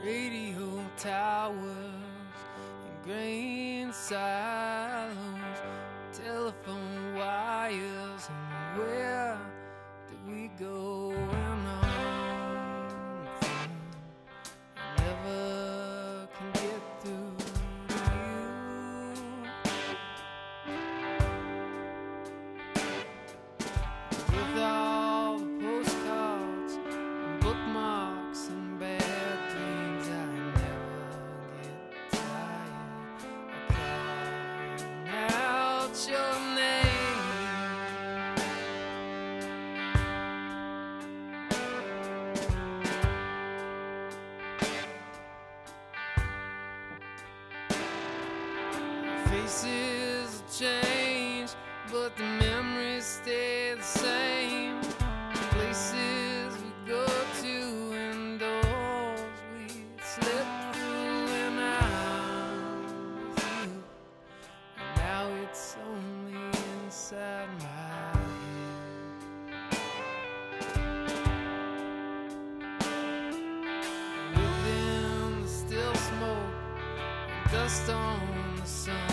radio towers and grain silos, telephone wires, and where do we go when on the phone? I never can get through to you. With all the postcards and bookmarks and bad dreams, I never get tired of calling out your name. Faces change, but the memories stay the same. Places we go to and doors we slip through when I'm with you. And now it's only inside my head. Within the still smoke and dust on the sun,